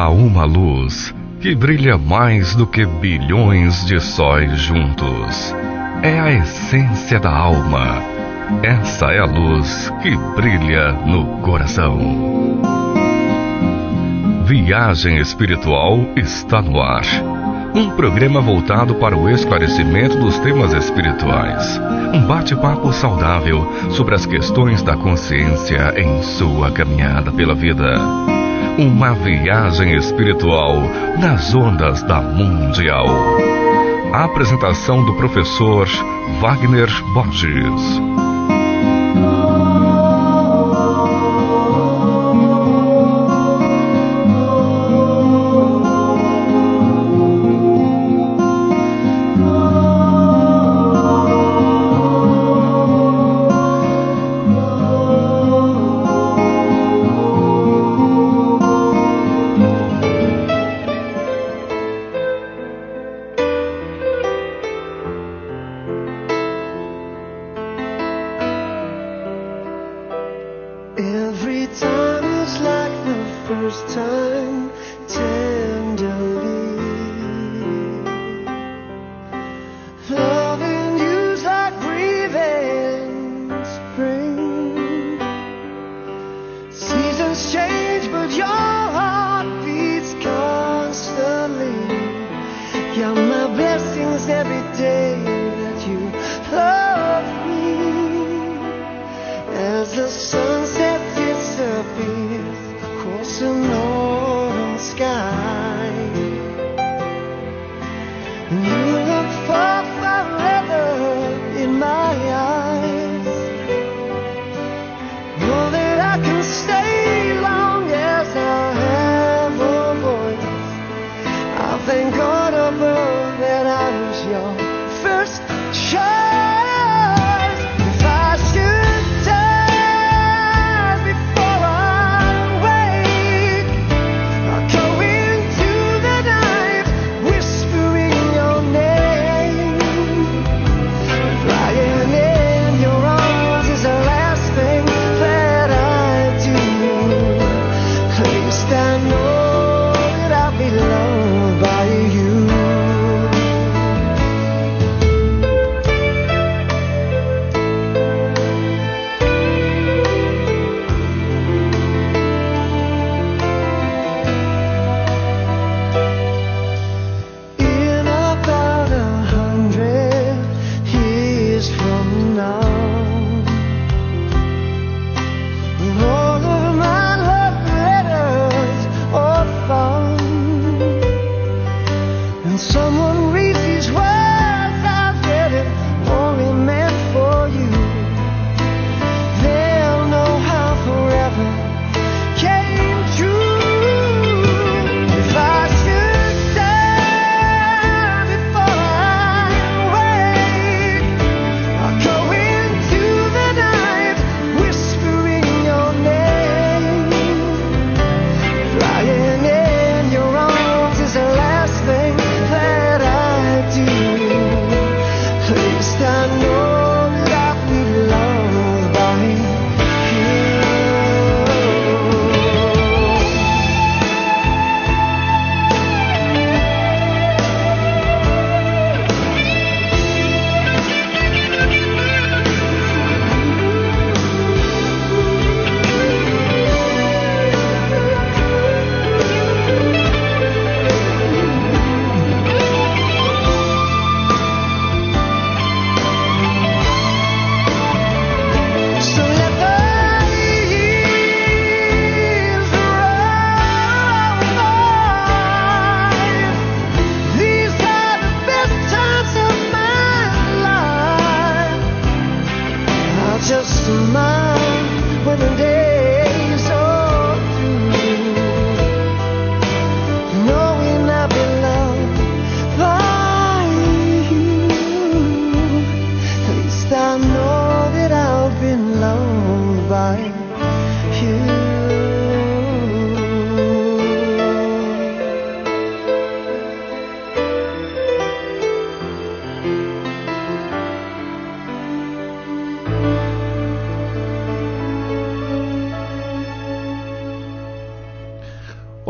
Há uma luz que brilha mais do que bilhões de sóis juntos. É a essência da alma. Essa é a luz que brilha no coração. Viagem Espiritual está no ar. Um programa voltado para o esclarecimento dos temas espirituais. Um bate-papo saudável sobre as questões da consciência em sua caminhada pela vida. Uma viagem espiritual nas ondas da Mundial. A apresentação do professor Wagner Borges.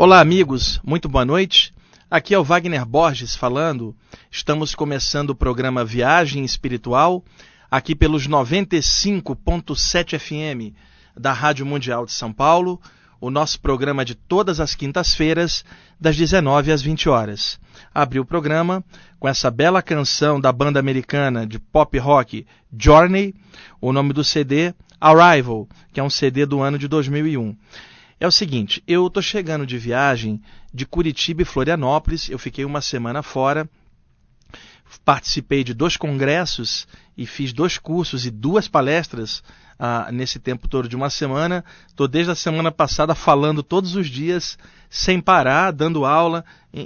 Olá, amigos, muito boa noite. Aqui é o Wagner Borges falando. Estamos começando o programa Viagem Espiritual, aqui pelos 95.7 FM da Rádio Mundial de São Paulo, o nosso programa de todas as quintas-feiras, das 19 às 20 horas. Abri o programa com essa bela canção da banda americana de pop rock Journey, o nome do CD Arrival, que é um CD do ano de 2001. É o seguinte, eu estou chegando de viagem de Curitiba e Florianópolis, eu fiquei uma semana fora, participei de 2 congressos e fiz 2 cursos e 2 palestras nesse tempo todo de uma semana. Estou desde a semana passada falando todos os dias, sem parar, dando aula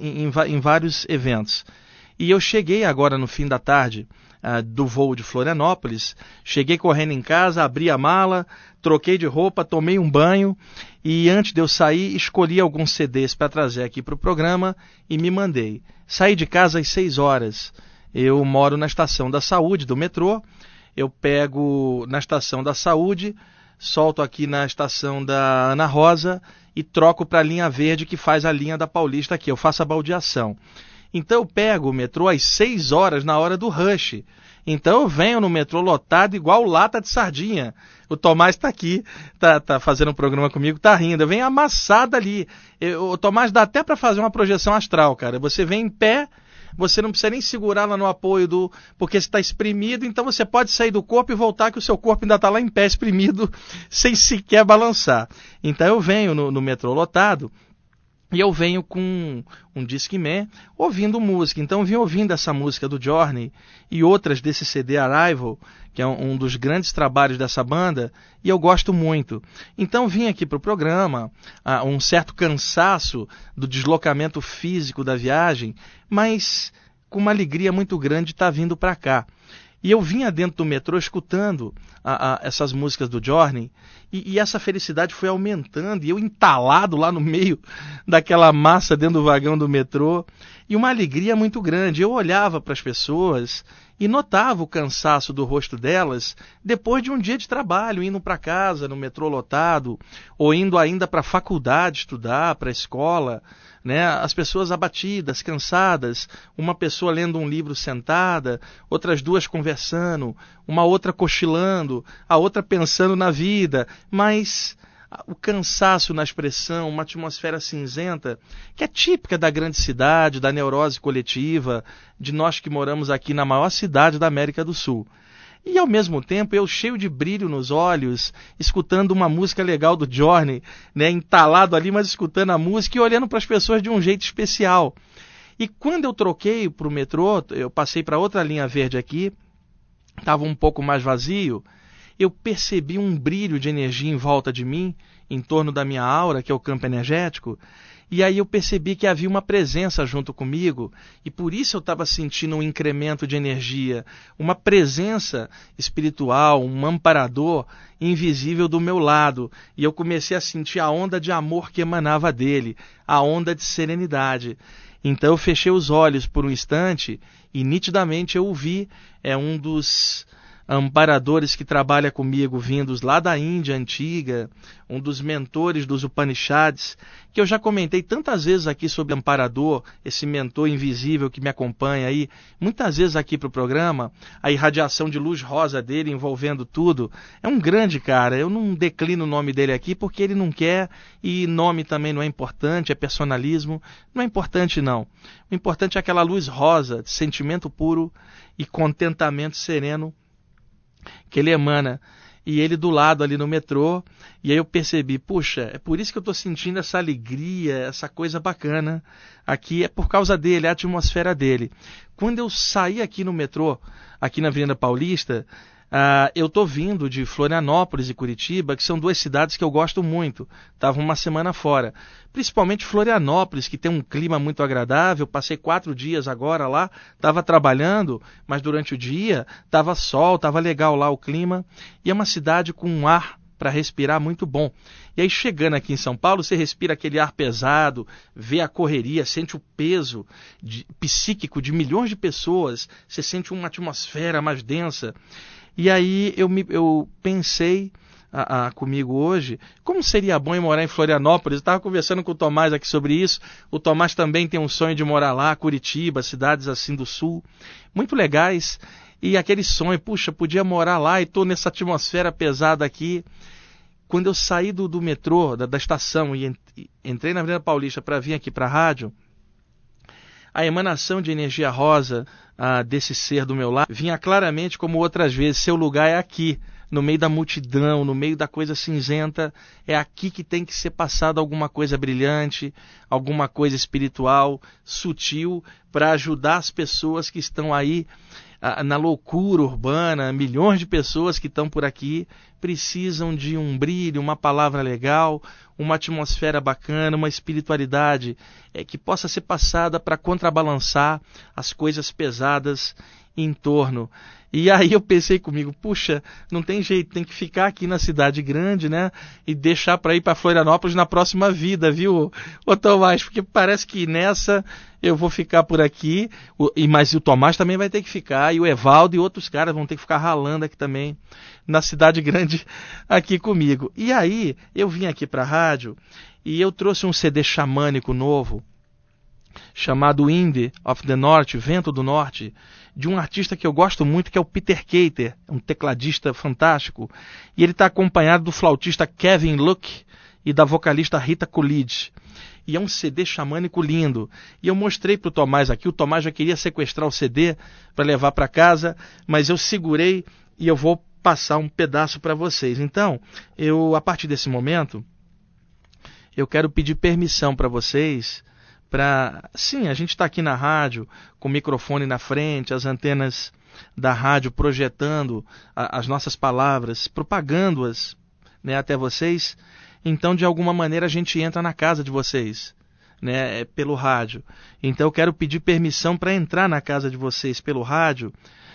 em vários eventos. E eu cheguei agora no fim da tarde do voo de Florianópolis, cheguei correndo em casa, abri a mala, troquei de roupa, tomei um banho e antes de eu sair escolhi alguns CDs para trazer aqui para o programa e me mandei. Saí de casa às 6 horas, eu moro na Estação da Saúde do metrô, eu pego na Estação da Saúde, solto aqui na Estação da Ana Rosa e troco para a linha verde que faz a linha da Paulista aqui, eu faço a baldeação. Então eu pego o metrô às 6 horas, na hora do rush. Então eu venho no metrô lotado igual lata de sardinha. O Tomás está aqui, tá fazendo um programa comigo, tá rindo. Eu venho amassado ali. O Tomás dá até para fazer uma projeção astral, cara. Você vem em pé, você não precisa nem segurar lá no apoio porque você está espremido, então você pode sair do corpo e voltar que o seu corpo ainda está lá em pé, espremido, sem sequer balançar. Então eu venho no metrô lotado, e eu venho com um Discman ouvindo música. Então eu vim ouvindo essa música do Journey e outras desse CD Arrival, que é um dos grandes trabalhos dessa banda, e eu gosto muito. Então vim aqui para o programa, um certo cansaço do deslocamento físico da viagem, mas com uma alegria muito grande de estar vindo para cá. E eu vinha dentro do metrô escutando essas músicas do Journey e essa felicidade foi aumentando e eu entalado lá no meio daquela massa dentro do vagão do metrô e uma alegria muito grande. Eu olhava para as pessoas e notava o cansaço do rosto delas depois de um dia de trabalho, indo para casa no metrô lotado ou indo ainda para a faculdade estudar, para a escola, né? As pessoas abatidas, cansadas, uma pessoa lendo um livro sentada, outras 2 conversando, uma outra cochilando, a outra pensando na vida, mas o cansaço na expressão, uma atmosfera cinzenta, que é típica da grande cidade, da neurose coletiva, de nós que moramos aqui na maior cidade da América do Sul. E ao mesmo tempo eu cheio de brilho nos olhos, escutando uma música legal do Journey, né, entalado ali, mas escutando a música e olhando para as pessoas de um jeito especial. E quando eu troquei para o metrô, eu passei para outra linha verde aqui, estava um pouco mais vazio, eu percebi um brilho de energia em volta de mim, em torno da minha aura, que é o campo energético, e aí eu percebi que havia uma presença junto comigo, e por isso eu estava sentindo um incremento de energia, uma presença espiritual, um amparador invisível do meu lado, e eu comecei a sentir a onda de amor que emanava dele, a onda de serenidade. Então eu fechei os olhos por um instante e nitidamente eu o vi, um dos amparadores que trabalha comigo, vindos lá da Índia antiga, um dos mentores dos Upanishads, que eu já comentei tantas vezes aqui sobre amparador, esse mentor invisível que me acompanha aí, muitas vezes aqui para o programa, a irradiação de luz rosa dele envolvendo tudo. É um grande cara, eu não declino o nome dele aqui porque ele não quer, e nome também não é importante, é personalismo, não é importante não. O importante é aquela luz rosa, de sentimento puro e contentamento sereno que ele emana, e ele do lado ali no metrô, e aí eu percebi, puxa, é por isso que eu estou sentindo essa alegria, essa coisa bacana, aqui é por causa dele, é a atmosfera dele. Quando eu saí aqui no metrô, aqui na Avenida Paulista, eu estou vindo de Florianópolis e Curitiba, que são 2 cidades que eu gosto muito. Estava uma semana fora. Principalmente Florianópolis, que tem um clima muito agradável. Passei 4 dias agora lá, estava trabalhando, mas durante o dia estava sol, estava legal lá o clima. E é uma cidade com um ar para respirar muito bom. E aí chegando aqui em São Paulo, você respira aquele ar pesado, vê a correria, sente o peso psíquico de milhões de pessoas, você sente uma atmosfera mais densa. E aí eu pensei comigo hoje, como seria bom eu morar em Florianópolis. Eu estava conversando com o Tomás aqui sobre isso. O Tomás também tem um sonho de morar lá, Curitiba, cidades assim do sul, muito legais. E aquele sonho, puxa, podia morar lá e estou nessa atmosfera pesada aqui. Quando eu saí do metrô, da estação, e entrei na Avenida Paulista para vir aqui para a rádio, a emanação de energia rosa desse ser do meu lado vinha claramente como outras vezes. Seu lugar é aqui, no meio da multidão, no meio da coisa cinzenta. É aqui que tem que ser passada alguma coisa brilhante, alguma coisa espiritual, sutil, para ajudar as pessoas que estão aí na loucura urbana. Milhões de pessoas que estão por aqui precisam de um brilho, uma palavra legal, uma atmosfera bacana, uma espiritualidade que possa ser passada para contrabalançar as coisas pesadas em torno. E aí eu pensei comigo, puxa, não tem jeito, tem que ficar aqui na cidade grande, né? E deixar para ir para Florianópolis na próxima vida, viu, ô Tomás? Porque parece que nessa eu vou ficar por aqui, mas o Tomás também vai ter que ficar, e o Evaldo e outros caras vão ter que ficar ralando aqui também, na cidade grande, aqui comigo. E aí eu vim aqui para a rádio e eu trouxe um CD xamânico novo, chamado Wind of the North, Vento do Norte, de um artista que eu gosto muito, que é o Peter Keiter, um tecladista fantástico, e ele está acompanhado do flautista Kevin Luke e da vocalista Rita Coolidge. E é um CD xamânico lindo. E eu mostrei para o Tomás aqui, o Tomás já queria sequestrar o CD para levar para casa, mas eu segurei e eu vou passar um pedaço para vocês. Então, a partir desse momento, eu quero pedir permissão para vocês. Sim, a gente está aqui na rádio, com o microfone na frente, as antenas da rádio projetando as nossas palavras, propagando-as, né, até vocês. Então, de alguma maneira, a gente entra na casa de vocês, né, pelo rádio. Então, eu quero pedir permissão para entrar na casa de vocês pelo rádio,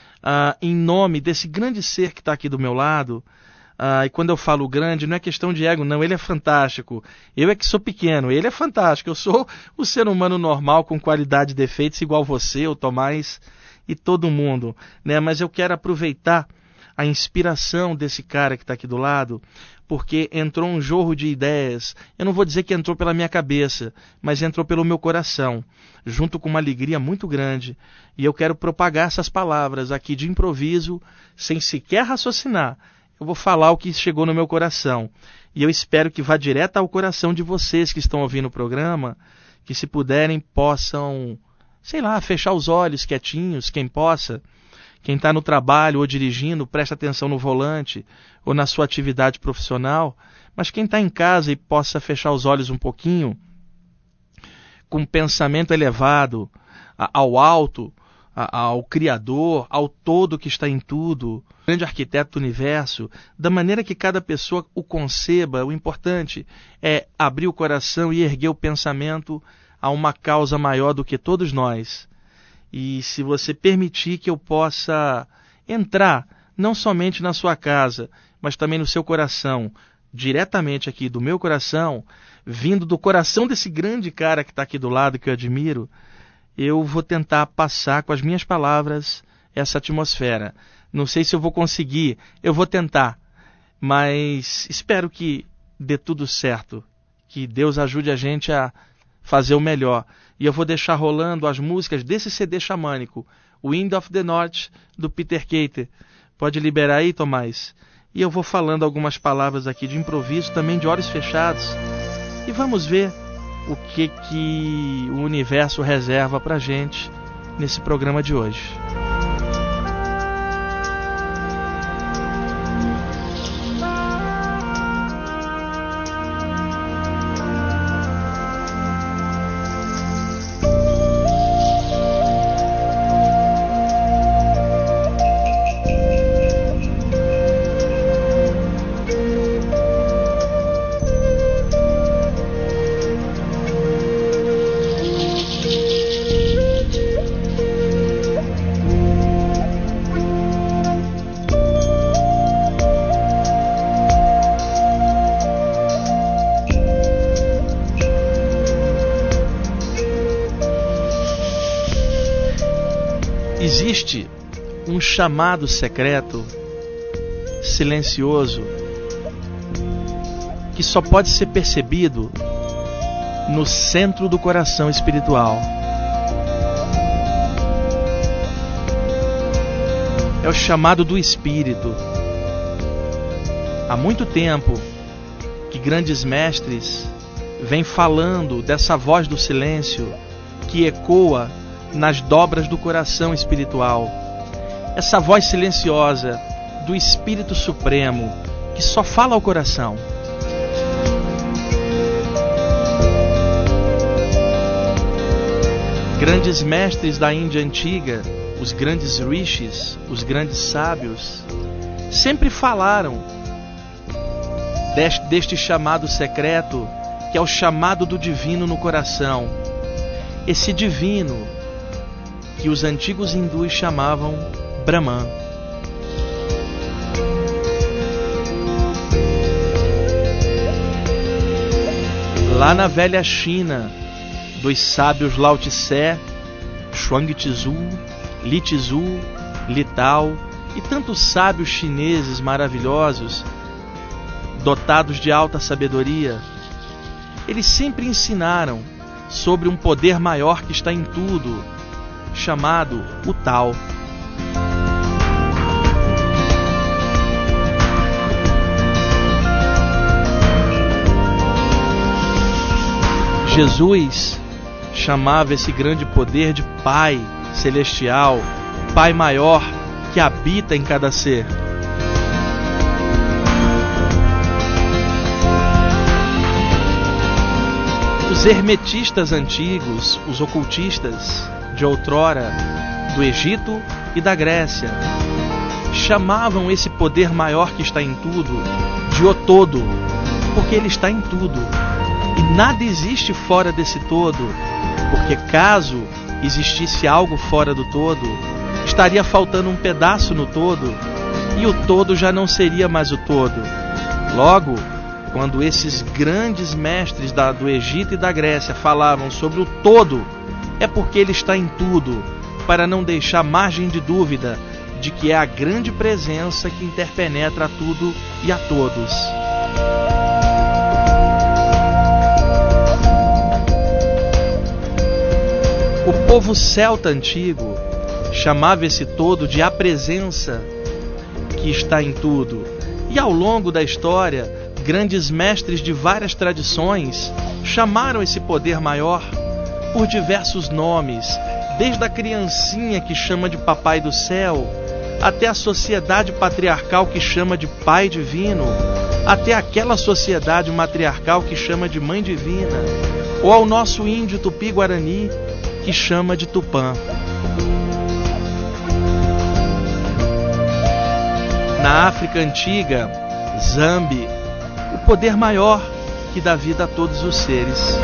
em nome desse grande ser que está aqui do meu lado. E quando eu falo grande, não é questão de ego, não. Ele é fantástico. Eu é que sou pequeno, ele é fantástico. Eu sou o ser humano normal, com qualidade e defeitos, igual você, o Tomás e todo mundo, né? Mas eu quero aproveitar a inspiração desse cara que está aqui do lado, porque entrou um jorro de ideias. Eu não vou dizer que entrou pela minha cabeça, mas entrou pelo meu coração, junto com uma alegria muito grande. E eu quero propagar essas palavras aqui de improviso, sem sequer raciocinar. Eu vou falar o que chegou no meu coração. E eu espero que vá direto ao coração de vocês que estão ouvindo o programa, que se puderem possam, sei lá, fechar os olhos quietinhos, quem possa. Quem está no trabalho ou dirigindo, presta atenção no volante ou na sua atividade profissional. Mas quem está em casa e possa fechar os olhos um pouquinho, com um pensamento elevado ao alto, ao Criador, ao todo que está em tudo, grande arquiteto do universo, da maneira que cada pessoa o conceba. O importante é abrir o coração e erguer o pensamento a uma causa maior do que todos nós. E se você permitir que eu possa entrar, não somente na sua casa, mas também no seu coração, diretamente aqui do meu coração, vindo do coração desse grande cara que está aqui do lado, que eu admiro, eu vou tentar passar com as minhas palavras essa atmosfera. Não sei se eu vou conseguir, eu vou tentar, mas espero que dê tudo certo, que Deus ajude a gente a fazer o melhor. E eu vou deixar rolando as músicas desse CD xamânico, Wind of the North, do Peter Keiter. Pode liberar aí, Tomás? E eu vou falando algumas palavras aqui de improviso, também de olhos fechados, e vamos ver o que o universo reserva pra gente nesse programa de hoje. Existe um chamado secreto, silencioso, que só pode ser percebido no centro do coração espiritual. É o chamado do Espírito. Há muito tempo que grandes mestres vêm falando dessa voz do silêncio que ecoa nas dobras do coração espiritual. Essa voz silenciosa do Espírito Supremo que só fala ao coração. Grandes mestres da Índia antiga, os grandes rishis, os grandes sábios, sempre falaram deste chamado secreto, que é o chamado do divino no coração. Esse divino que os antigos hindus chamavam Brahman. Lá na velha China, dos sábios Lao Tse, Chuang-Tzu, Li-Tzu, Li-Tao e tantos sábios chineses maravilhosos, dotados de alta sabedoria, eles sempre ensinaram sobre um poder maior que está em tudo, chamado o Tao. Jesus chamava esse grande poder de Pai Celestial, Pai maior que habita em cada ser. Os hermetistas antigos, os ocultistas de outrora, do Egito e da Grécia, chamavam esse poder maior que está em tudo de o todo, porque ele está em tudo. E nada existe fora desse todo, porque caso existisse algo fora do todo, estaria faltando um pedaço no todo, e o todo já não seria mais o todo. Logo, quando esses grandes mestres do Egito e da Grécia falavam sobre o todo, é porque ele está em tudo, para não deixar margem de dúvida de que é a grande presença que interpenetra a tudo e a todos. O povo celta antigo chamava esse todo de a presença que está em tudo. E ao longo da história, grandes mestres de várias tradições chamaram esse poder maior por diversos nomes, desde a criancinha que chama de Papai do Céu, até a sociedade patriarcal que chama de Pai Divino, até aquela sociedade matriarcal que chama de Mãe Divina, ou ao nosso índio Tupi-Guarani, que chama de Tupã. Na África antiga, Zambi, o poder maior que dá vida a todos os seres.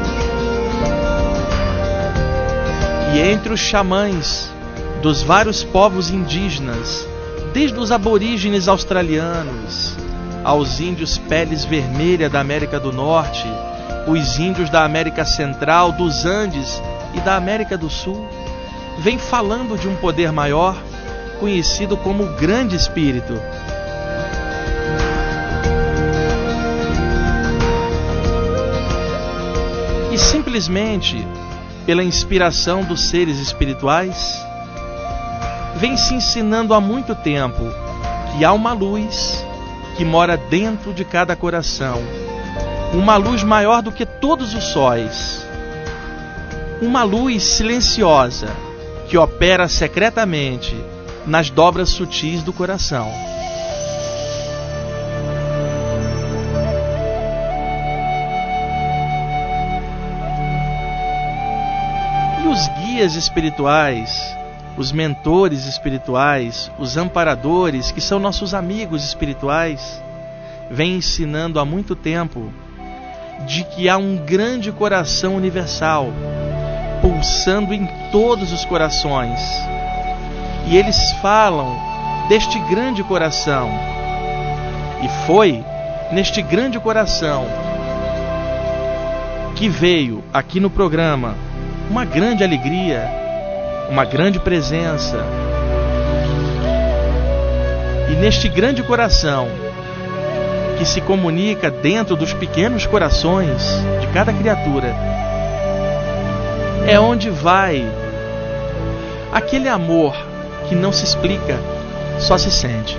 E entre os xamãs dos vários povos indígenas, desde os aborígenes australianos aos índios peles vermelha da América do Norte, os índios da América Central, dos Andes e da América do Sul, vem falando de um poder maior, conhecido como o Grande Espírito. E simplesmente, pela inspiração dos seres espirituais, vem se ensinando há muito tempo que há uma luz que mora dentro de cada coração, uma luz maior do que todos os sóis, uma luz silenciosa que opera secretamente nas dobras sutis do coração. E os guias espirituais, os mentores espirituais, os amparadores, que são nossos amigos espirituais, vêm ensinando há muito tempo de que há um grande coração universal pulsando em todos os corações. E eles falam deste grande coração. E foi neste grande coração que veio aqui no programa uma grande alegria, uma grande presença. E neste grande coração que se comunica dentro dos pequenos corações de cada criatura. É onde vai aquele amor que não se explica, só se sente.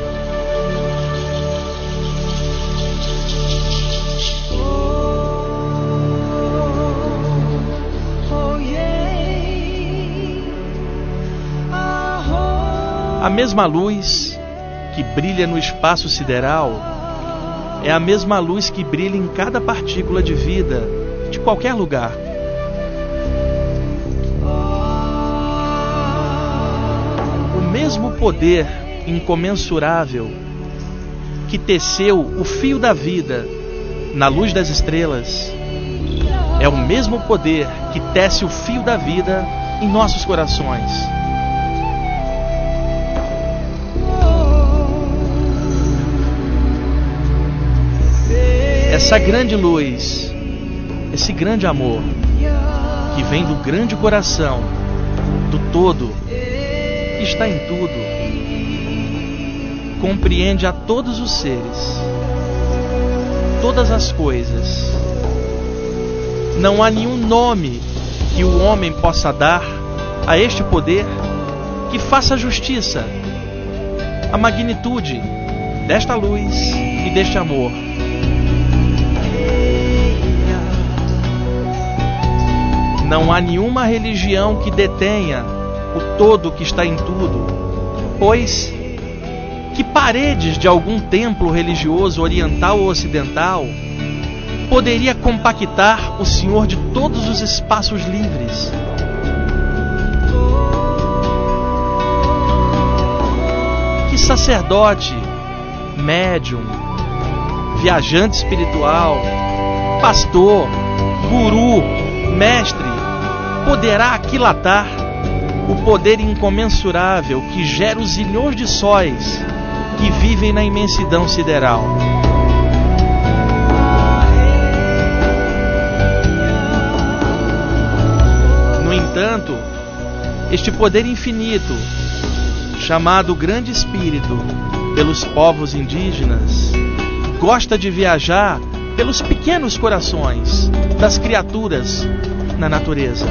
A mesma luz que brilha no espaço sideral é a mesma luz que brilha em cada partícula de vida de qualquer lugar. O mesmo poder incomensurável que teceu o fio da vida na luz das estrelas é o mesmo poder que tece o fio da vida em nossos corações. Essa grande luz, esse grande amor, que vem do grande coração, do todo, que está em tudo, compreende a todos os seres, todas as coisas. Não há nenhum nome que o homem possa dar a este poder que faça justiça à magnitude desta luz e deste amor. Não há nenhuma religião que detenha o todo que está em tudo, pois que paredes de algum templo religioso oriental ou ocidental poderia compactar o Senhor de todos os espaços livres? Que sacerdote, médium, viajante espiritual, pastor, guru, mestre poderá aquilatar o poder incomensurável que gera os zilhões de sóis que vivem na imensidão sideral? No entanto, este poder infinito, chamado Grande Espírito pelos povos indígenas, gosta de viajar pelos pequenos corações das criaturas na natureza.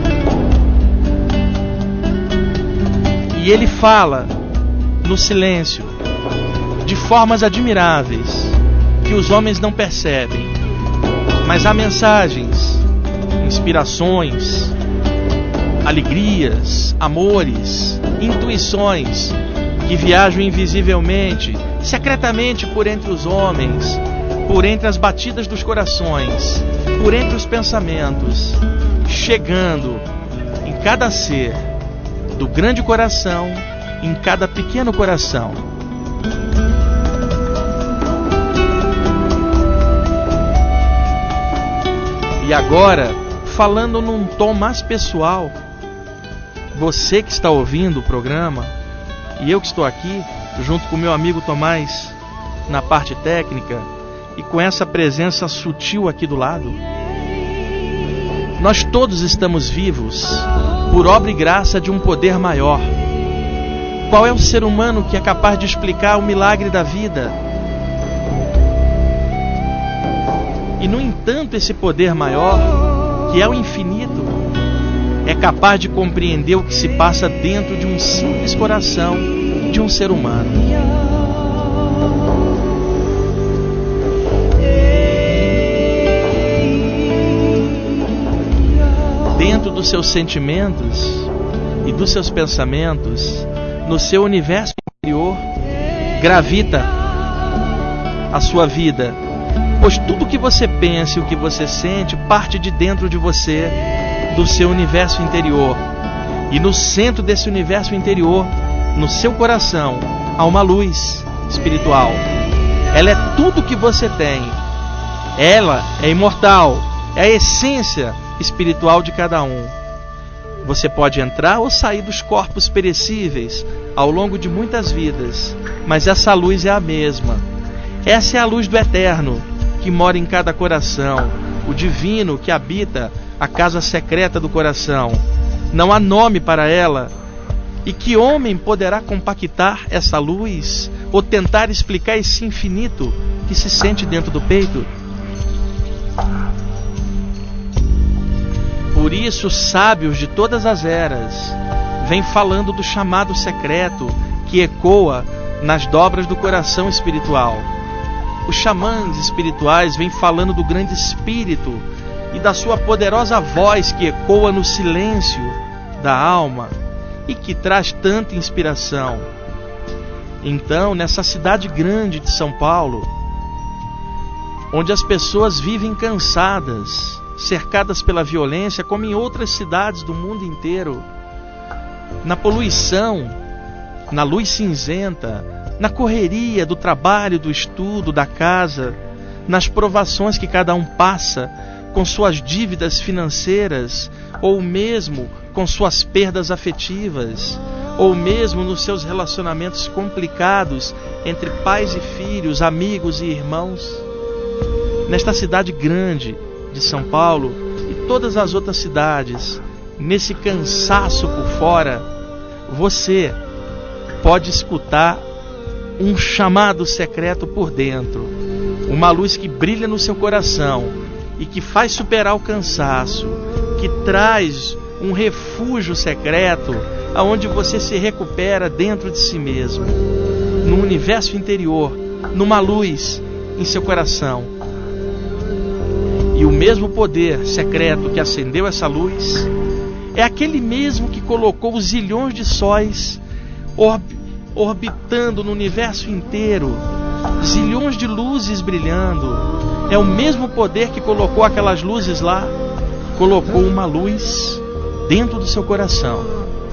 E ele fala no silêncio, de formas admiráveis, que os homens não percebem. Mas há mensagens, inspirações, alegrias, amores, intuições que viajam invisivelmente, secretamente por entre os homens, por entre as batidas dos corações, por entre os pensamentos, chegando em cada ser do grande coração, em cada pequeno coração. E agora, falando num tom mais pessoal, você que está ouvindo o programa e eu que estou aqui, junto com meu amigo Tomás, na parte técnica, e com essa presença sutil aqui do lado, nós todos estamos vivos por obra e graça de um poder maior. Qual é o ser humano que é capaz de explicar o milagre da vida? E no entanto, esse poder maior, que é o infinito, é capaz de compreender o que se passa dentro de um simples coração de um ser humano. Dentro dos seus sentimentos e dos seus pensamentos, no seu universo interior, gravita a sua vida, pois tudo o que você pensa e o que você sente parte de dentro de você, do seu universo interior. E no centro desse universo interior, no seu coração, há uma luz espiritual. Ela é tudo o que você tem. Ela é imortal, é a essência espiritual de cada um. Você pode entrar ou sair dos corpos perecíveis ao longo de muitas vidas, mas essa luz é a mesma. Essa é a luz do eterno que mora em cada coração, o divino que habita a casa secreta do coração. Não há nome para ela E que homem poderá compactar essa luz ou tentar explicar esse infinito que se sente dentro do peito? Por isso, sábios de todas as eras vêm falando do chamado secreto que ecoa nas dobras do coração espiritual. Os xamãs espirituais vêm falando do grande espírito e da sua poderosa voz que ecoa no silêncio da alma e que traz tanta inspiração. Então, nessa cidade grande de São Paulo, onde as pessoas vivem cansadas, cercadas pela violência, como em outras cidades do mundo inteiro, na poluição, na luz cinzenta, na correria do trabalho, do estudo, da casa, nas provações que cada um passa com suas dívidas financeiras, ou mesmo com suas perdas afetivas, ou mesmo nos seus relacionamentos complicados entre pais e filhos, amigos e irmãos. Nesta cidade grande de São Paulo e todas as outras cidades, nesse cansaço por fora, você pode escutar um chamado secreto por dentro, uma luz que brilha no seu coração e que faz superar o cansaço, que traz um refúgio secreto aonde você se recupera dentro de si mesmo, no universo interior, numa luz em seu coração. E o mesmo poder secreto que acendeu essa luz é aquele mesmo que colocou os zilhões de sóis orbitando no universo inteiro, zilhões de luzes brilhando. É o mesmo poder que colocou aquelas luzes lá, colocou uma luz dentro do seu coração.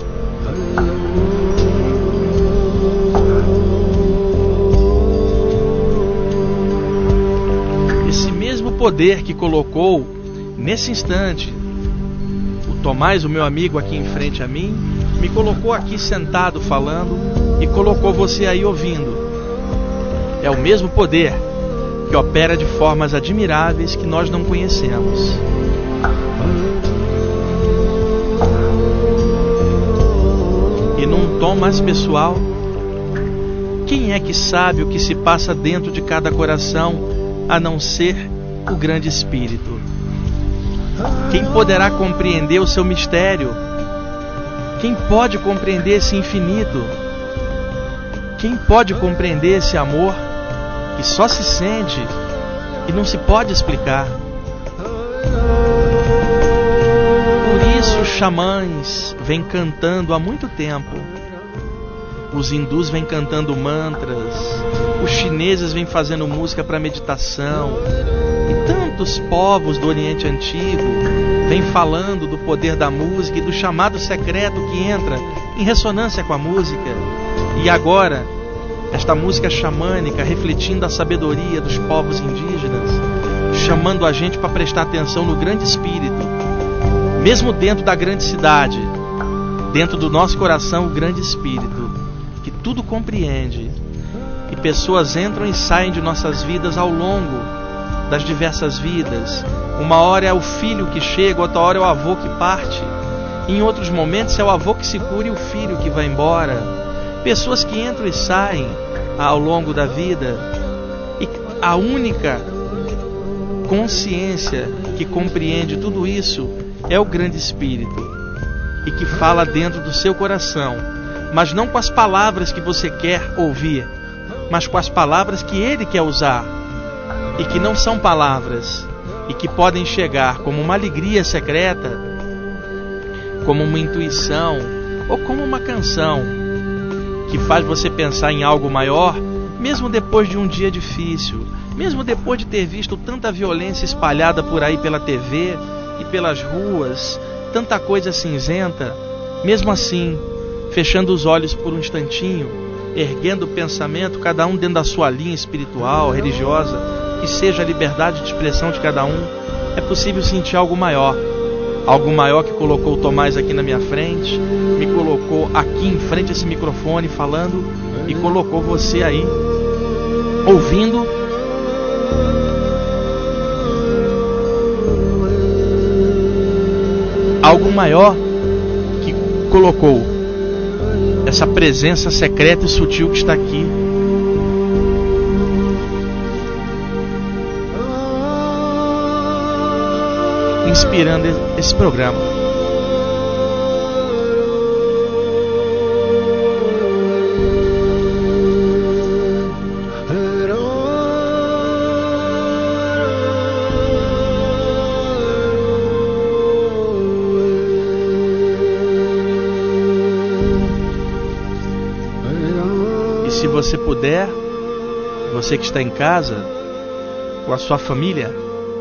Esse mesmo poder que colocou nesse instante o Tomás, o meu amigo aqui em frente a mim, me colocou aqui sentado falando e colocou você aí ouvindo. É o mesmo poder que opera de formas admiráveis que nós não conhecemos. E num tom mais pessoal, quem é que sabe o que se passa dentro de cada coração, a não ser o grande Espírito? Quem poderá compreender o seu mistério? Quem pode compreender esse infinito? Quem pode compreender esse amor que só se sente e não se pode explicar? Por isso os xamãs vêm cantando há muito tempo. Os hindus vêm cantando mantras, os chineses vêm fazendo música para meditação, e tantos povos do Oriente Antigo vêm falando do poder da música e do chamado secreto que entra em ressonância com a música. E agora, esta música xamânica refletindo a sabedoria dos povos indígenas, chamando a gente para prestar atenção no grande Espírito, mesmo dentro da grande cidade, dentro do nosso coração, o grande Espírito, que tudo compreende. E pessoas entram e saem de nossas vidas ao longo das diversas vidas. Uma hora é o filho que chega, outra hora é o avô que parte. Em outros momentos é o avô que se cura e o filho que vai embora. Pessoas que entram e saem ao longo da vida. E a única consciência que compreende tudo isso é o grande Espírito, e que fala dentro do seu coração, mas não com as palavras que você quer ouvir, mas com as palavras que Ele quer usar, e que não são palavras, e que podem chegar como uma alegria secreta, como uma intuição, ou como uma canção, que faz você pensar em algo maior, mesmo depois de um dia difícil, mesmo depois de ter visto tanta violência espalhada por aí pela TV e pelas ruas, tanta coisa cinzenta. Mesmo assim, fechando os olhos por um instantinho, erguendo o pensamento, cada um dentro da sua linha espiritual, religiosa, que seja a liberdade de expressão de cada um, é possível sentir algo maior que colocou o Tomás aqui na minha frente, me colocou aqui em frente a esse microfone falando, e colocou você aí ouvindo. Algo maior que colocou essa presença secreta e sutil que está aqui. Inspirando esse programa. E se você puder, você que está em casa, com a sua família,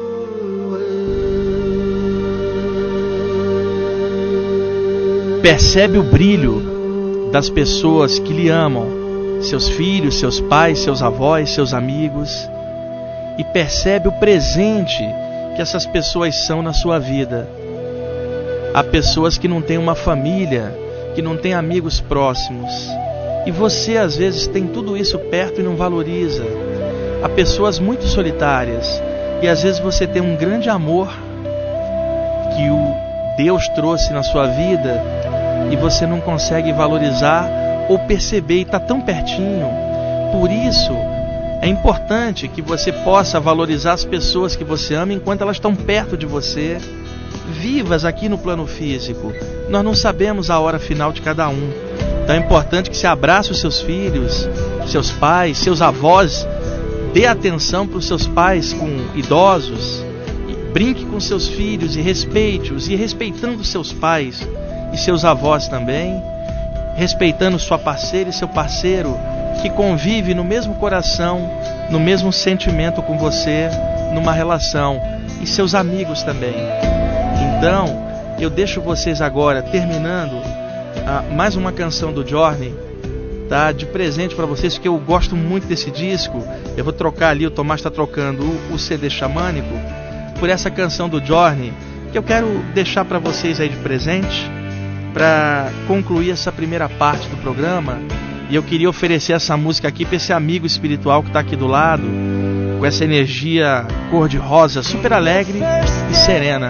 percebe o brilho das pessoas que lhe amam, seus filhos, seus pais, seus avós, seus amigos, e percebe o presente que essas pessoas são na sua vida. Há pessoas que não têm uma família, que não têm amigos próximos, e você às vezes tem tudo isso perto e não valoriza. Há pessoas muito solitárias, e às vezes você tem um grande amor que o Deus trouxe na sua vida e você não consegue valorizar ou perceber, e está tão pertinho. Por isso é importante que você possa valorizar as pessoas que você ama enquanto elas estão perto de você, vivas aqui no plano físico. Nós não sabemos a hora final de cada um, então é importante que você abrace os seus filhos, seus pais, seus avós, dê atenção para os seus pais com idosos, brinque com seus filhos e respeite-os, e respeitando seus pais e seus avós também, respeitando sua parceira e seu parceiro que convive no mesmo coração, no mesmo sentimento com você, numa relação, e seus amigos também. Então, eu deixo vocês agora, terminando, mais uma canção do Journey, tá? De presente para vocês, porque eu gosto muito desse disco. Eu vou trocar ali, o Tomás está trocando o CD xamânico por essa canção do Journey, que eu quero deixar para vocês aí de presente, para concluir essa primeira parte do programa. E eu queria oferecer essa música aqui para esse amigo espiritual que está aqui do lado, com essa energia cor-de-rosa, super alegre e serena.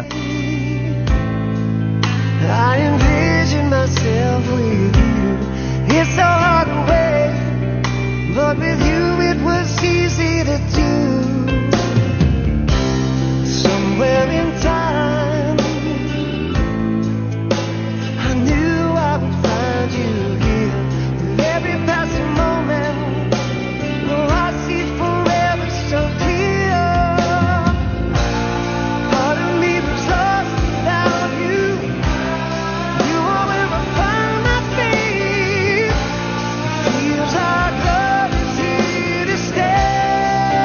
I envision myself with you. It's so hard to wait, but with you it was easy to do. Somewhere in time, I knew I would find you here. With every passing moment, oh, I see forever so clear. Part of me was lost without you. You are where I find my faith. Feels like love is here to stay.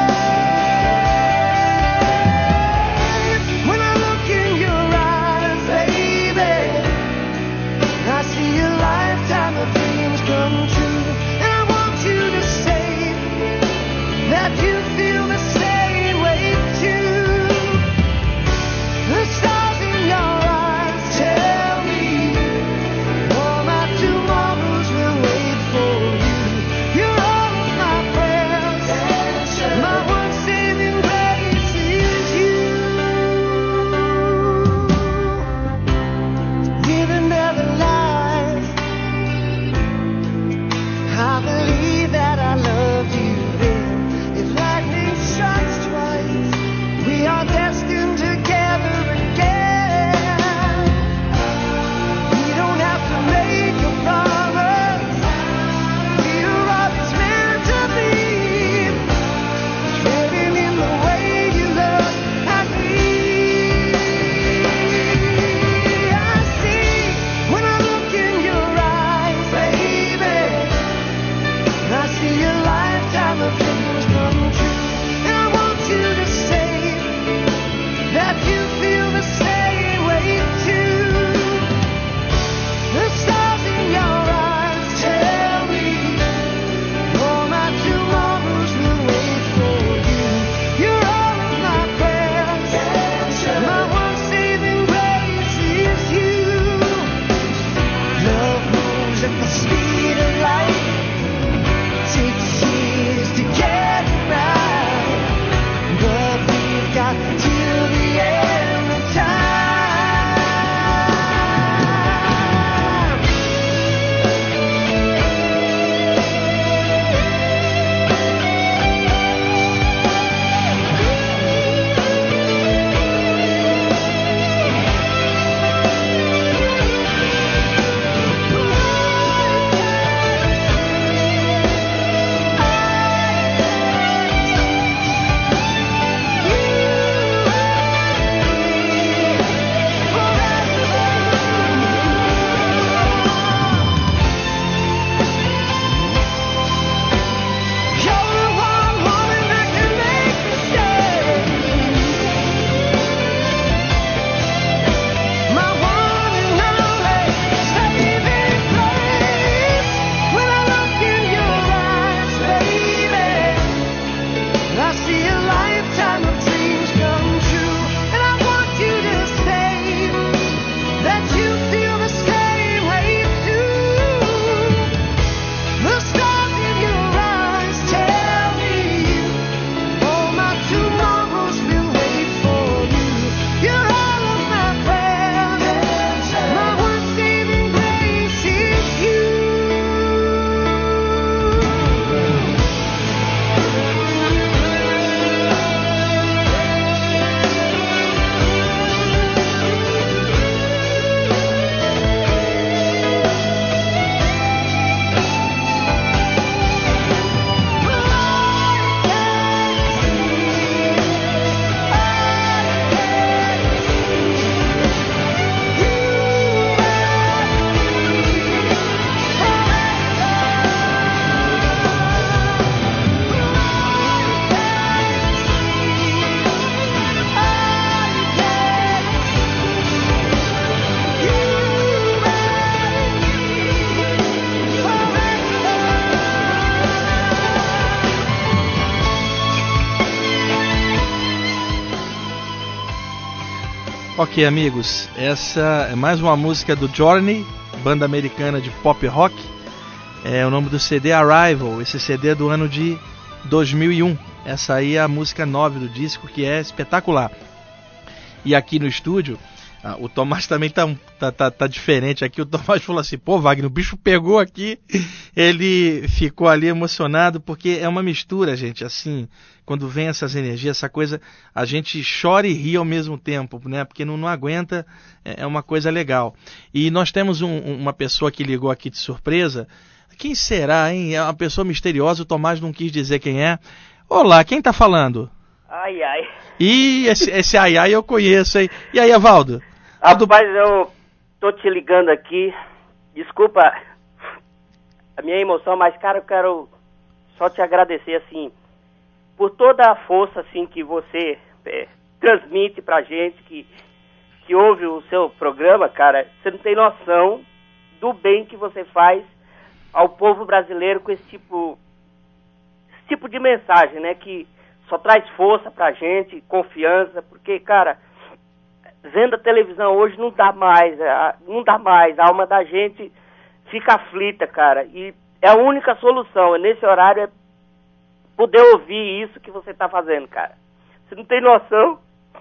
Ok, amigos, essa é mais uma música do Journey, banda americana de pop rock. É o nome do CD Arrival, esse CD é do ano de 2001. Essa aí é a música 9 do disco, que é espetacular. E aqui no estúdio, o Tomás também tá diferente aqui. O Tomás falou assim, pô, Wagner, o bicho pegou aqui. Ele ficou ali emocionado, porque é uma mistura, gente, assim, quando vem essas energias, essa coisa, a gente chora e ri ao mesmo tempo, né? Porque não aguenta, é uma coisa legal. E nós temos uma pessoa que ligou aqui de surpresa. Quem será, hein? É uma pessoa misteriosa, o Tomás não quis dizer quem é. Olá, quem tá falando? Ai, ai. Ih, esse ai, ai eu conheço, hein? E aí, Evaldo? Rapaz, eu tô te ligando aqui. Desculpa a minha emoção, mas, cara, eu quero só te agradecer, assim, por toda a força, assim, que você transmite pra gente, que ouve o seu programa, cara. Você não tem noção do bem que você faz ao povo brasileiro com esse tipo de mensagem, né, que só traz força pra gente, confiança, porque, cara, vendo a televisão hoje não dá mais, a alma da gente fica aflita, cara, e é a única solução, nesse horário, é poder ouvir isso que você tá fazendo, cara. Você não tem noção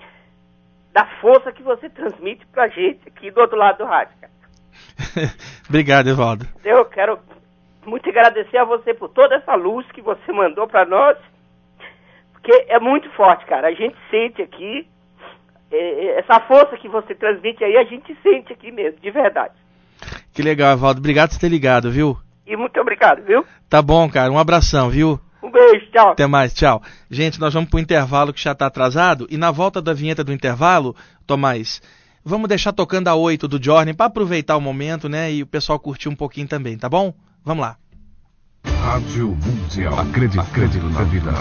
da força que você transmite pra gente aqui do outro lado do rádio, cara. Obrigado, Evaldo. Eu quero muito agradecer a você por toda essa luz que você mandou pra nós, porque é muito forte, cara. A gente sente aqui, essa força que você transmite aí, a gente sente aqui mesmo, de verdade. Que legal, Evaldo. Obrigado por ter ligado, viu? E muito obrigado, viu? Tá bom, cara. Um abração, viu? Um beijo, tchau. Até mais, tchau. Gente, nós vamos pro intervalo que já tá atrasado, e na volta da vinheta do intervalo, Tomás, vamos deixar tocando a 8 do Journey para aproveitar o momento, né? E o pessoal curtir um pouquinho também, tá bom? Vamos lá. Rádio Mundial. Acreditando na vida.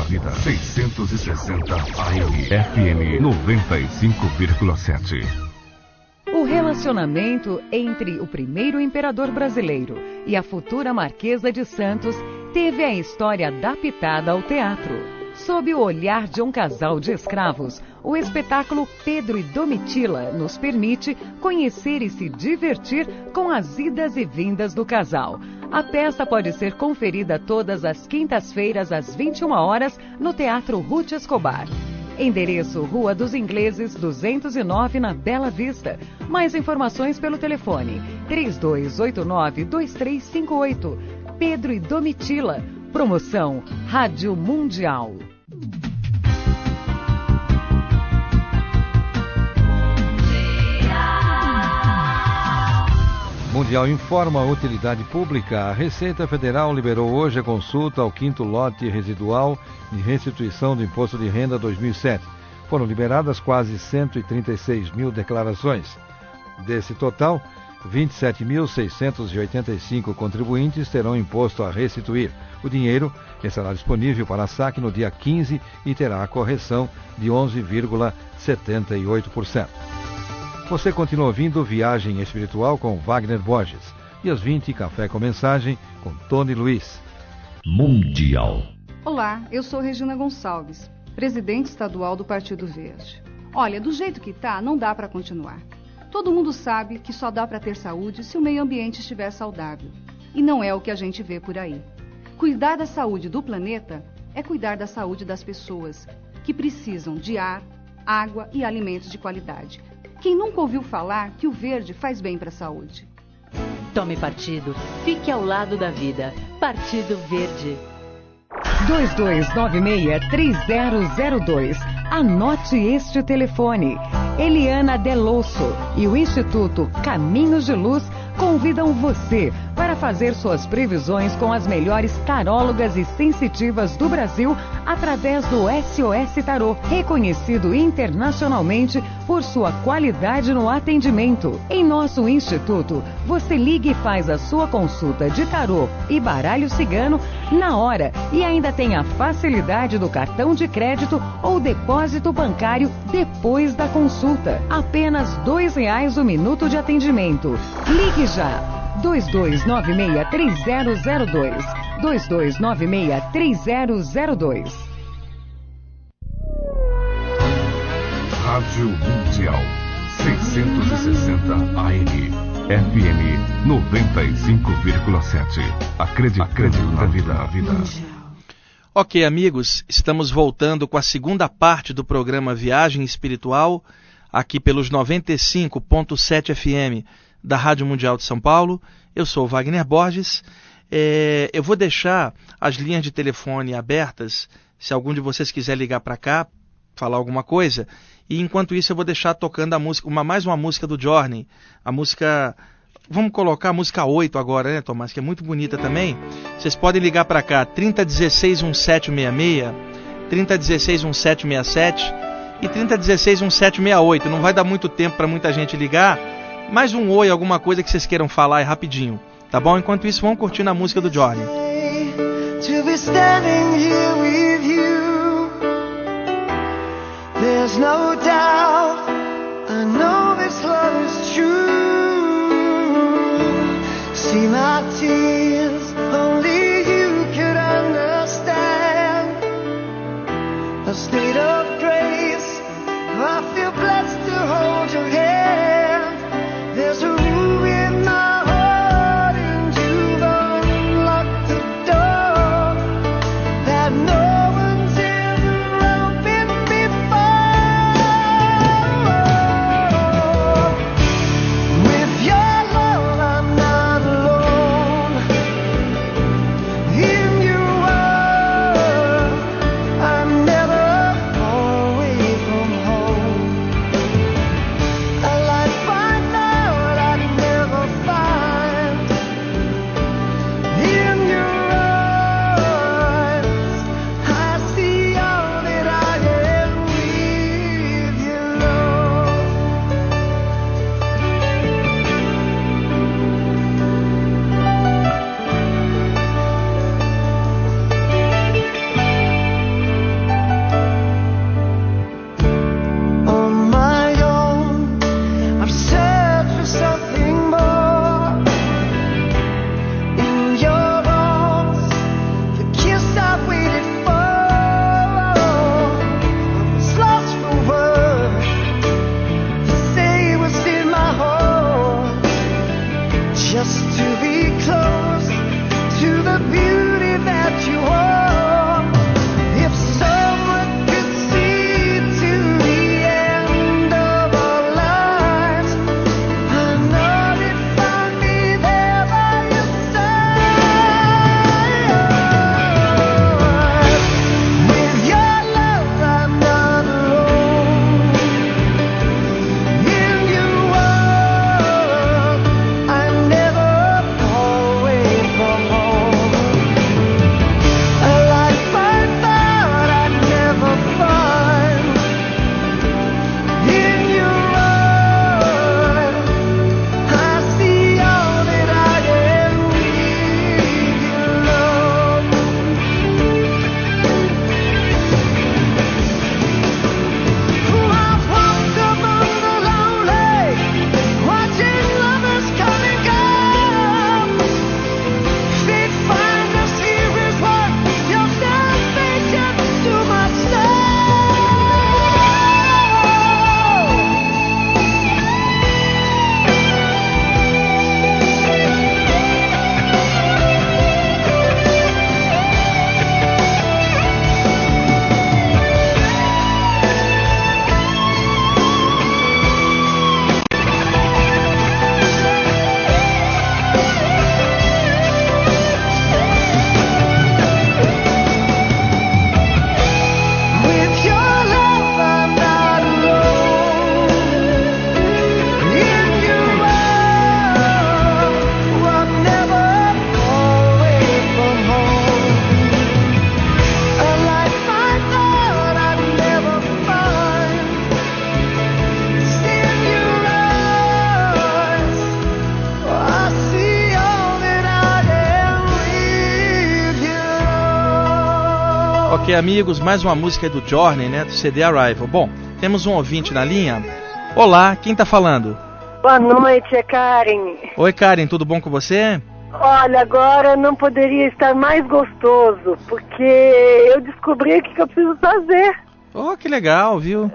660 AM. FM 95,7. O relacionamento entre o primeiro imperador brasileiro e a futura Marquesa de Santos teve a história adaptada ao teatro. Sob o olhar de um casal de escravos, o espetáculo Pedro e Domitila nos permite conhecer e se divertir com as idas e vindas do casal. A peça pode ser conferida todas as quintas-feiras às 21 horas no Teatro Ruth Escobar. Endereço: Rua dos Ingleses, 209, na Bela Vista. Mais informações pelo telefone 3289-2358. Pedro e Domitila. Promoção Rádio Mundial. Mundial informa a utilidade pública. A Receita Federal liberou hoje a consulta ao 5º lote residual de restituição do Imposto de Renda 2007. Foram liberadas quase 136 mil declarações. Desse total, 27.685 contribuintes terão imposto a restituir. O dinheiro estará disponível para saque no dia 15 e terá a correção de 11,78%. Você continua ouvindo Viagem Espiritual com Wagner Borges. E às 20, Café com Mensagem com Tony Luiz. Mundial. Olá, eu sou Regina Gonçalves, presidente estadual do Partido Verde. Olha, do jeito que tá, não dá para continuar. Todo mundo sabe que só dá para ter saúde se o meio ambiente estiver saudável. E não é o que a gente vê por aí. Cuidar da saúde do planeta é cuidar da saúde das pessoas, que precisam de ar, água e alimentos de qualidade. Quem nunca ouviu falar que o verde faz bem para a saúde? Tome partido. Fique ao lado da vida. Partido Verde. 2296-3002. Anote este telefone. Eliana Delosso e o Instituto Caminhos de Luz convidam você para fazer suas previsões com as melhores tarólogas e sensitivas do Brasil através do SOS Tarô, reconhecido internacionalmente por sua qualidade no atendimento. Em nosso instituto, você liga e faz a sua consulta de tarô e baralho cigano na hora e ainda tem a facilidade do cartão de crédito ou depósito bancário depois da consulta. Apenas R$2 o minuto de atendimento. Ligue já! 2296-3002. 2296-3002. Rádio Mundial 660 AM, FM 95,7. Acredito na vida. Ok, amigos, estamos voltando com a segunda parte do programa Viagem Espiritual, aqui pelos 95.7 FM da Rádio Mundial de São Paulo. Eu sou o Wagner Borges. Eu vou deixar as linhas de telefone abertas, se algum de vocês quiser ligar para cá, falar alguma coisa. E enquanto isso eu vou deixar tocando a música, mais uma música do Journey, a música... Vamos colocar a música 8 agora, né, Tomás? Que é muito bonita também. Vocês podem ligar para cá, 3016-1766, 3016-1767 e 3016-1768. Não vai dar muito tempo para muita gente ligar. Mais um oi, alguma coisa que vocês queiram falar, é rapidinho. Tá bom? Enquanto isso, vamos curtindo a música do Journey. To be standing here with you, there's no doubt, I know this love is true. See my tears, only you could understand. A state of grace, I feel blessed to hold your hand. There's a room in my heart and you've unlocked the door that no one's ever opened before. With your love I'm not alone. In your world I'm never far away from home. A life I thought I'd never find. In your eyes I see all that I am with you, Lord. On my own, I've searched for something more. In your arms, the kiss I've waited for. I was lost for words to say what's in my heart. Just to be close to the beauty that you are. If someone could see to the end of our lives, I know they'd find me there by your side. With your love I'm not alone. In your world I'm never far away from home. A life I thought I'd never find. In your eyes I see all that I am with you, Lord. I've walked among the lonely, watching lovers come and go. Fate find us here is what your salvation to my soul. With your love I'm not alone. In your world I'm never far away from home. A life I thought I'd never find. It's in your eyes I see all that I am with you. Ok, amigos, mais uma música do Journey, né, do CD Arrival. Bom, temos um ouvinte na linha. Olá, quem tá falando? Boa noite, é Karen. Oi, Karen, tudo bom com você? Olha, agora não poderia estar mais gostoso, porque eu descobri o que eu preciso fazer. Oh, que legal, viu?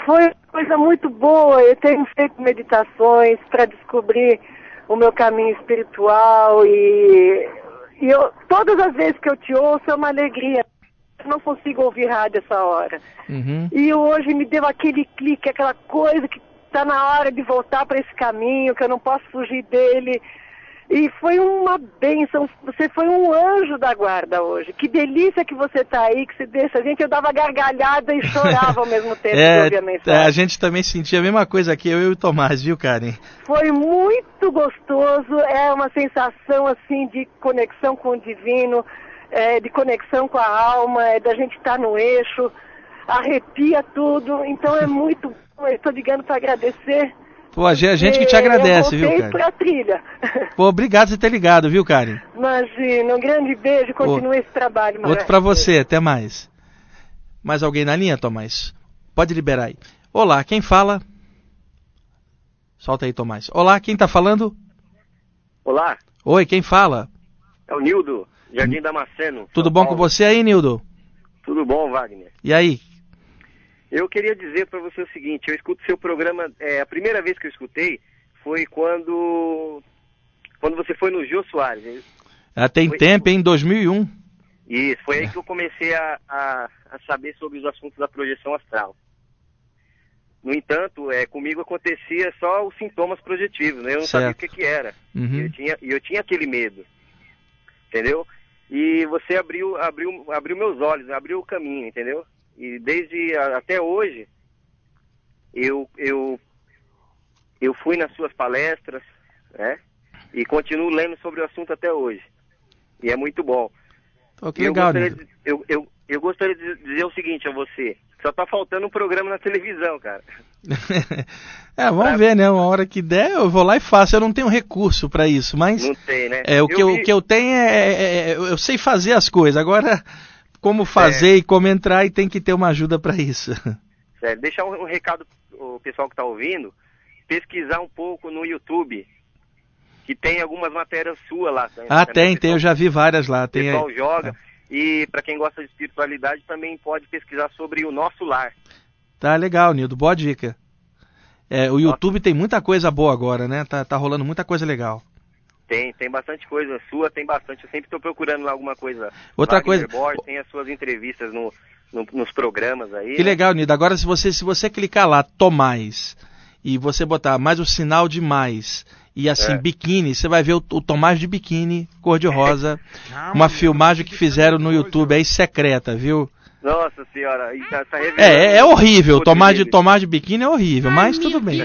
foi uma coisa muito boa. Eu tenho feito meditações para descobrir o meu caminho espiritual e todas as vezes que eu te ouço é uma alegria. Eu não consigo ouvir rádio essa hora. Uhum. E hoje me deu aquele clique, aquela coisa que está na hora de voltar para esse caminho, que eu não posso fugir dele. E foi uma bênção, você foi um anjo da guarda hoje. Que delícia que você está aí, que você deixa a gente. Eu dava gargalhada e chorava ao mesmo tempo que ouvia a mensagem. A gente também sentia a mesma coisa aqui, eu e o Tomás, viu, Karen? Foi muito gostoso, é uma sensação assim de conexão com o divino, de conexão com a alma, da gente estar no eixo, arrepia tudo, então é muito bom. Eu estou ligando para agradecer. Pô, a gente que te agradece, viu, Karen? Pra trilha. Pô, obrigado por você ter ligado, viu, Karen? Imagina, um grande beijo, continue esse trabalho. Outro pra você, até mais. Mais alguém na linha, Tomás? Pode liberar aí. Olá, quem fala? Solta aí, Tomás. Olá, quem tá falando? Olá. Oi, quem fala? É o Nildo, Jardim Damasceno. Tudo bom com você aí, Nildo? Tudo bom, Wagner. E aí? Eu queria dizer para você o seguinte, eu escuto seu programa, a primeira vez que eu escutei foi quando você foi no Jô Soares. Tem tempo, em 2001. Isso, foi aí que eu comecei a saber sobre os assuntos da projeção astral. No entanto, comigo acontecia só os sintomas projetivos, né? Eu não sabia o que era. Uhum. Eu tinha aquele medo, entendeu? E você abriu meus olhos, abriu o caminho, entendeu? E desde até hoje, eu fui nas suas palestras, né? E continuo lendo sobre o assunto até hoje. E é muito bom. Oh, que legal, eu gostaria de dizer o seguinte a você. Só tá faltando um programa na televisão, cara. Vamos ver, né? Uma hora que der, eu vou lá e faço. Eu não tenho recurso para isso, mas... Não tem, né? O que eu tenho eu sei fazer as coisas. Agora... Como fazer e como entrar, e tem que ter uma ajuda para isso. Sério, deixar um recado pro pessoal que está ouvindo, pesquisar um pouco no YouTube, que tem algumas matérias suas lá. Tem, eu já vi várias lá. O pessoal joga, e para quem gosta de espiritualidade também pode pesquisar sobre o Nosso Lar. Tá legal, Nildo, boa dica. O YouTube tem muita coisa boa agora, né? Tá rolando muita coisa legal. Tem bastante coisa sua, tem bastante. Eu sempre estou procurando lá alguma coisa. Outra coisa. Tem as suas entrevistas nos programas aí. Que legal, Nildo. Agora, se você clicar lá, Tomás, e você botar mais o sinal de mais, e assim, biquíni, você vai ver o Tomás de biquíni, cor-de-rosa. Uma filmagem que fizeram no YouTube aí secreta, viu? Nossa senhora, tá revelando. É horrível. Tomás de biquíni é horrível, mas tudo bem.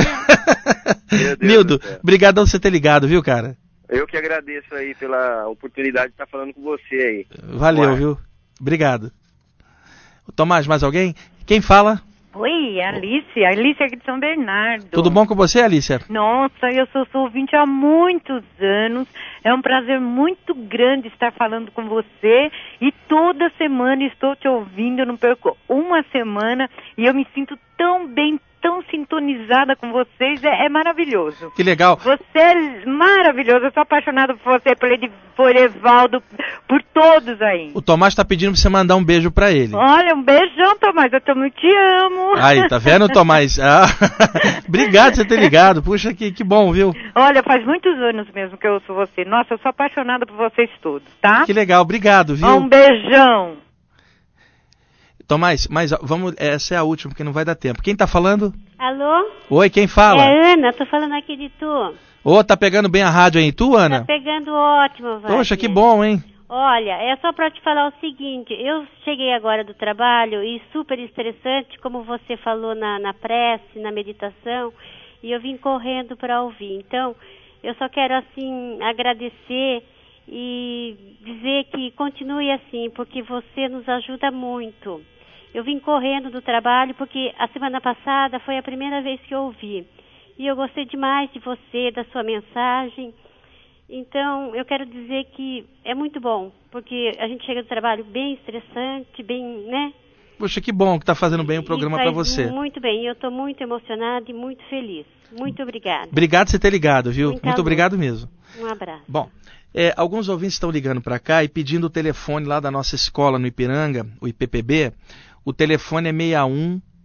Nildo, brigadão por você ter ligado, viu, cara? Eu que agradeço aí pela oportunidade de estar falando com você aí. Valeu, viu? Obrigado. Tomás, mais alguém? Quem fala? Oi, Alicia aqui de São Bernardo. Tudo bom com você, Alicia? Nossa, eu sou sua ouvinte há muitos anos. É um prazer muito grande estar falando com você. E toda semana estou te ouvindo, eu não perco uma semana. E eu me sinto tão bem, tão sintonizada com vocês, é maravilhoso. Que legal. Você é maravilhoso, eu sou apaixonada por você, por Evaldo, por todos aí. O Tomás tá pedindo pra você mandar um beijo pra ele. Olha, um beijão, Tomás, eu também te amo. Aí, tá vendo, Tomás? Obrigado por você ter ligado, puxa, que bom, viu? Olha, faz muitos anos mesmo que eu ouço você. Nossa, eu sou apaixonada por vocês todos, tá? Que legal, obrigado, viu? Um beijão. Tomás, mas vamos, essa é a última, porque não vai dar tempo. Quem tá falando? Alô? Oi, quem fala? É Ana, tô falando aqui de Tu. Tá pegando bem a rádio aí em Tu, Ana? Tá pegando ótimo, Wagner. Poxa, que bom, hein? Olha, é só pra te falar o seguinte, eu cheguei agora do trabalho e super estressante, como você falou na prece, na meditação, e eu vim correndo pra ouvir. Então, eu só quero, assim, agradecer e dizer que continue assim, porque você nos ajuda muito. Eu vim correndo do trabalho porque a semana passada foi a primeira vez que eu ouvi. E eu gostei demais de você, da sua mensagem. Então, eu quero dizer que é muito bom, porque a gente chega do trabalho bem estressante, bem, né? Poxa, que bom que tá fazendo bem o programa para você. Muito bem, eu estou muito emocionada e muito feliz. Muito obrigada. Obrigado por você ter ligado, viu? Muito obrigado mesmo. Um abraço. Bom, alguns ouvintes estão ligando para cá e pedindo o telefone lá da nossa escola no Ipiranga, o IPPB. O telefone é 61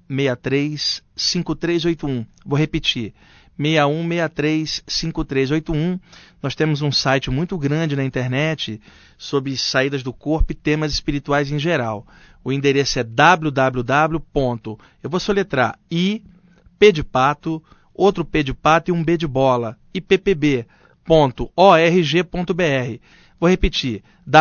6163-5381. Vou repetir, 6163-5381. Nós temos um site muito grande na internet sobre saídas do corpo e temas espirituais em geral. O endereço é www. Eu vou soletrar I, P de pato, outro P de pato e um B de bola, ippb.org.br. Vou repetir,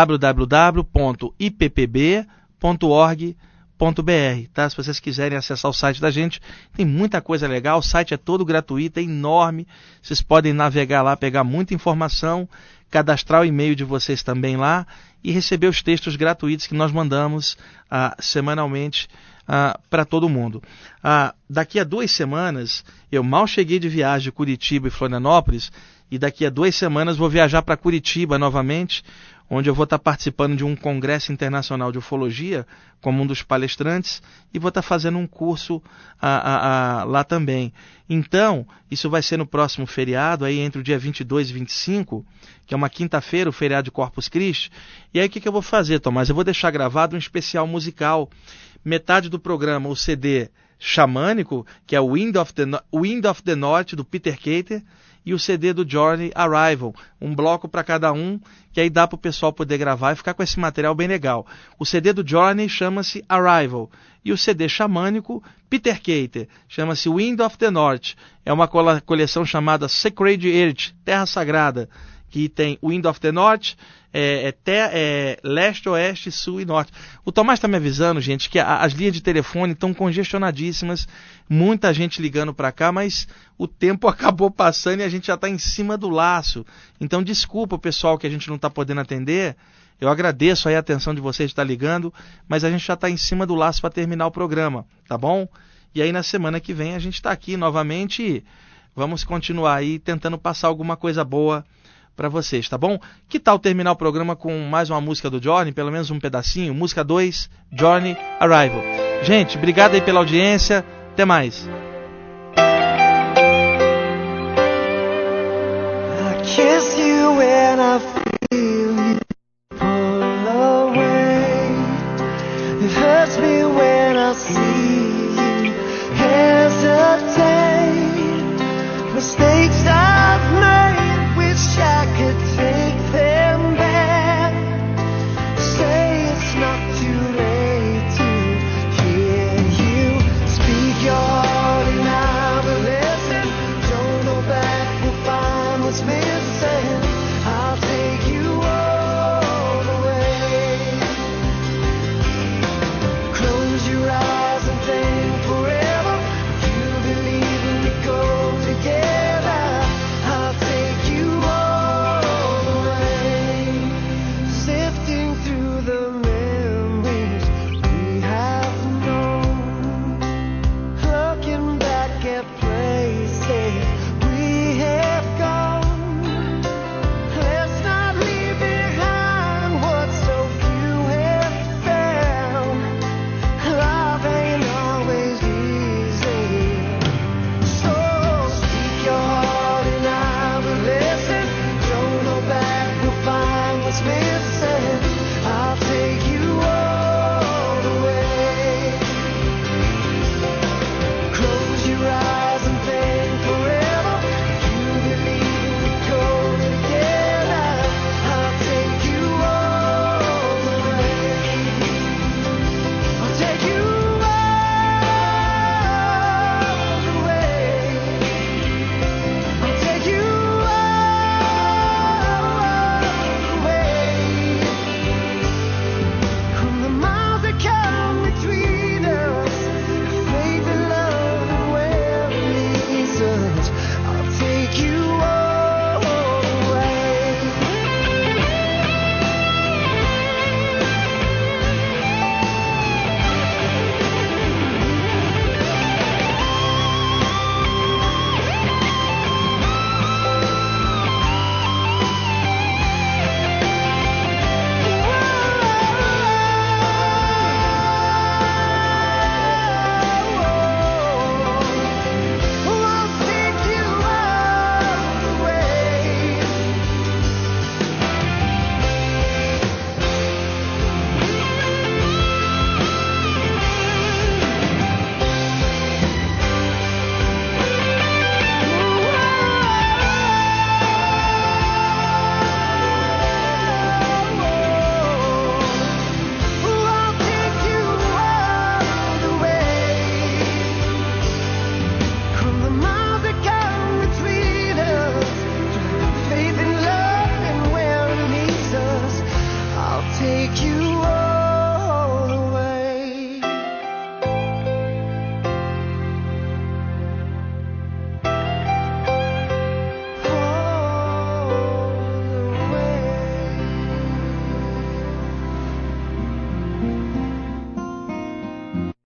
www.ippb.org.br. Tá? Se vocês quiserem acessar o site da gente, tem muita coisa legal, o site é todo gratuito, é enorme, vocês podem navegar lá, pegar muita informação, cadastrar o e-mail de vocês também lá e receber os textos gratuitos que nós mandamos semanalmente para todo mundo. Daqui a 2 semanas, eu mal cheguei de viagem de Curitiba e Florianópolis, e daqui a 2 semanas vou viajar para Curitiba novamente, onde eu vou estar participando de um congresso internacional de ufologia, como um dos palestrantes, e vou estar fazendo um curso lá também. Então, isso vai ser no próximo feriado, aí entre o dia 22 e 25, que é uma quinta-feira, o feriado de Corpus Christi. E aí o que eu vou fazer, Tomás? Eu vou deixar gravado um especial musical. Metade do programa, o CD xamânico, que é o Wind of the North, do Peter Cater, e o CD do Journey Arrival, um bloco para cada um, que aí dá para o pessoal poder gravar e ficar com esse material bem legal. O CD do Journey chama-se Arrival, e o CD xamânico, Peter Cater, chama-se Wind of the North. É uma coleção chamada Sacred Earth, Terra Sagrada, que tem Wind of the North, leste, oeste, sul e norte. O Tomás está me avisando, gente, que as linhas de telefone estão congestionadíssimas, muita gente ligando para cá, mas o tempo acabou passando e a gente já está em cima do laço. Então desculpa o pessoal que a gente não está podendo atender, eu agradeço aí a atenção de vocês de estar ligando, mas a gente já está em cima do laço para terminar o programa, tá bom? E aí na semana que vem a gente está aqui novamente e vamos continuar aí tentando passar alguma coisa boa para vocês, tá bom? Que tal terminar o programa com mais uma música do Journey, pelo menos um pedacinho? Música 2, Journey Arrival. Gente, obrigado aí pela audiência, até mais.